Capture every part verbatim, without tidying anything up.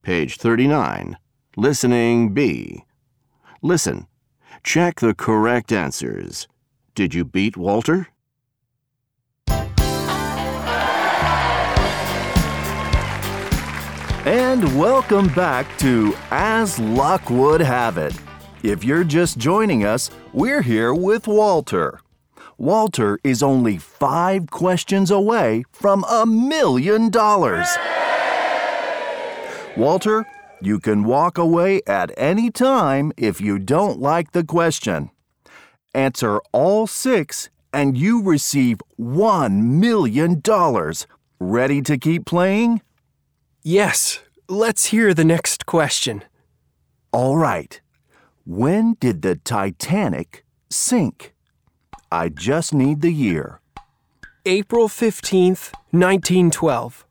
Page thirty-nine. Listening B. Listen. Check the correct answers. Did you beat Walter? And welcome back to As Luck Would Have It. If you're just joining us, we're here with Walter. Walter is only five questions away from a million dollars. Walter, you can walk away at any time if you don't like the question. Answer all six and you receive one million dollars. Ready to keep playing? Yes, let's hear the next question. All right. When did the Titanic sink? I just need the year. April fifteenth, nineteen twelve.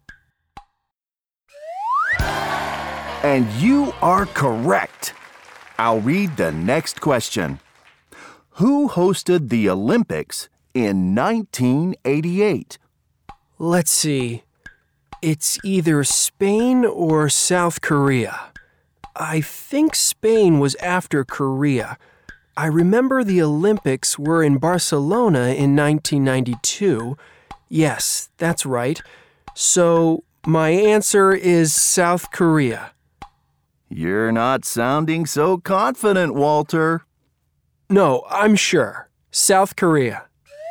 And you are correct. I'll read the next question. Who hosted the Olympics in nineteen eighty-eight? Let's see. It's either Spain or South Korea. I think Spain was after Korea. I remember the Olympics were in Barcelona in nineteen ninety-two. Yes, that's right. So my answer is South Korea. You're not sounding so confident, Walter. No, I'm sure. South Korea.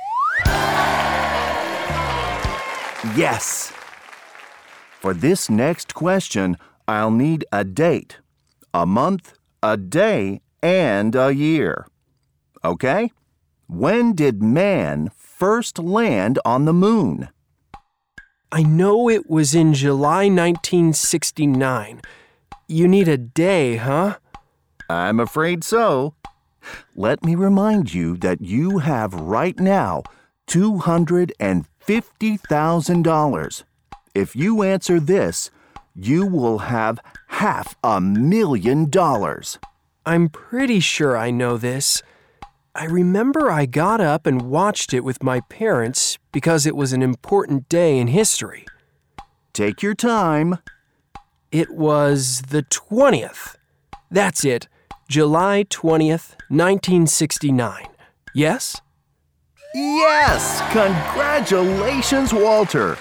Yes. For this next question, I'll need a date, a month, a day, and a year. Okay? When did man first land on the moon? I know it was in July nineteen sixty-nine. You need a day, huh? I'm afraid so. Let me remind you that you have right now two hundred fifty thousand dollars. If you answer this, you will have half a million dollars. I'm pretty sure I know this. I remember I got up and watched it with my parents because it was an important day in history. Take your time. It was the twentieth. That's it. July twentieth, nineteen sixty-nine. Yes? Yes! Congratulations, Walter!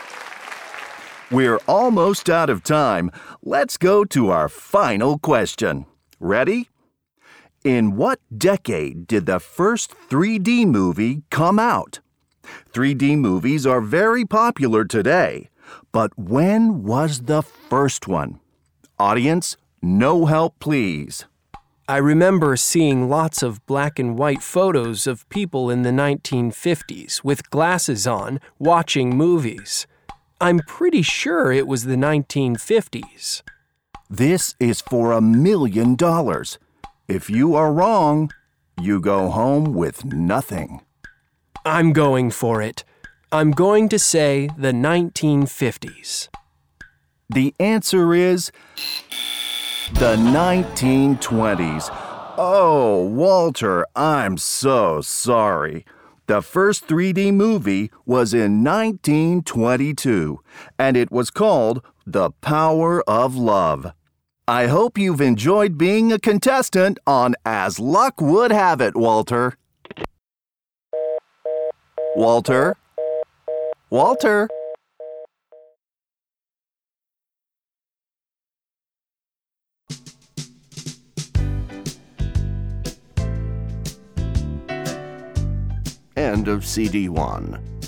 We're almost out of time. Let's go to our final question. Ready? In what decade did the first three D movie come out? three D movies are very popular today, but when was the first one? Audience, no help, please. I remember seeing lots of black and white photos of people in the nineteen fifties with glasses on, watching movies. I'm pretty sure it was the nineteen fifties. This is for a million dollars. If you are wrong, you go home with nothing. I'm going for it. I'm going to say the nineteen fifties. The answer is the nineteen twenties. Oh, Walter, I'm so sorry. The first three D movie was in nineteen twenty-two, and it was called The Power of Love. I hope you've enjoyed being a contestant on As Luck Would Have It, Walter. Walter? Walter? End of C D one.